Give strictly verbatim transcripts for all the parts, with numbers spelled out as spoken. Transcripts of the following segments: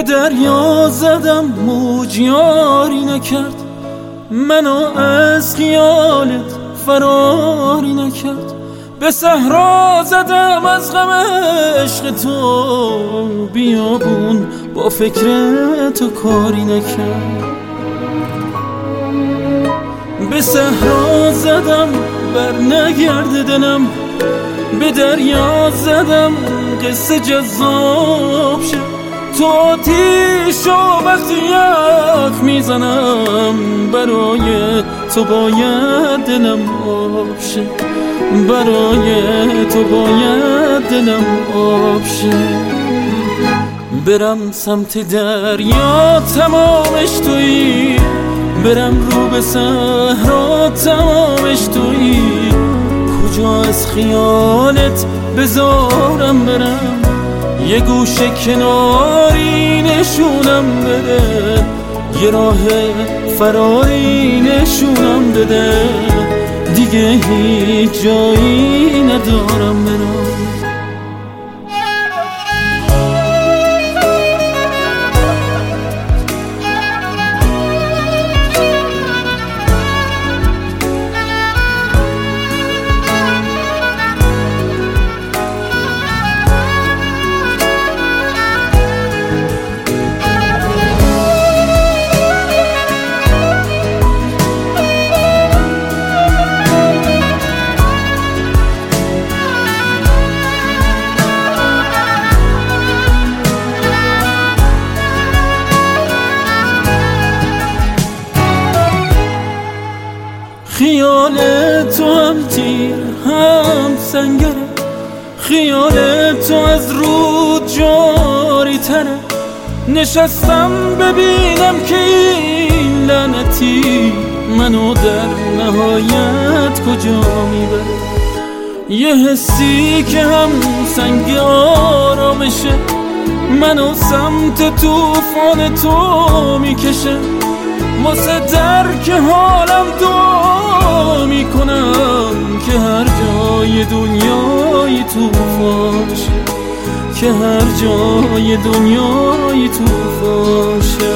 دریا زدم موج یاری نکرد، منو از خیالت فراری نکرد. به صحرا زدم از غم عشق تو، بیابون با فکر تو کاری نکرد. به صحرا زدم بر نگرد دلم، به دریا زدم قصه جذاب شد. تو آتیش و وقتی یخ میزنم، برای تو باید دلم آب شه، برای تو باید دلم آب شه. برم سمت دریا تمامش تویی، برم رو به صحرا تمامش تویی. کجا از خیالت بذارم برم، یه گوشه کناری نشونم بده، یه راه فراری نشونم بده. دیگه هیچ جایی ندارم برم. خیال تو هم تیر هم سنگره، خیال تو از رود جاری تره. نشستم ببینم که این لعنتی منو در نهایت کجا میبره. یه حسی که هم سنگ آرامشه، منو سمت توفان تو میکشه. واسه درک حالم دعا میکنم که هر جای دنیای توفان شه، که هر جای دنیای توفان شه.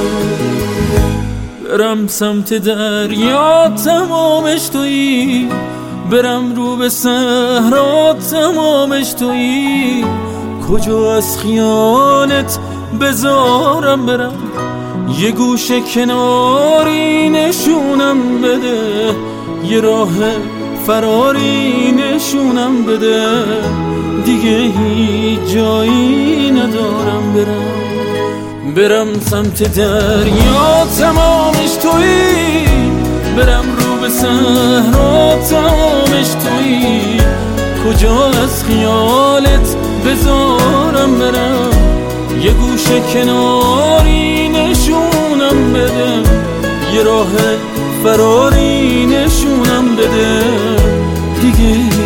برم سمت دریا تمامش تویی، برم رو به صحرا تمامش تویی. کجا از خیالت بذارم برم، یه گوشه کناری نشونم بده، یه راه فراری نشونم بده. دیگه هیچ جایی ندارم برم. برم سمت دریا تمامش تویی، برم رو به صحرا تمامش تویی. کجا از خیالت بذارم برم، یه گوشه کناری نشونم بده، یه راه فراری نشونم بده. دیگه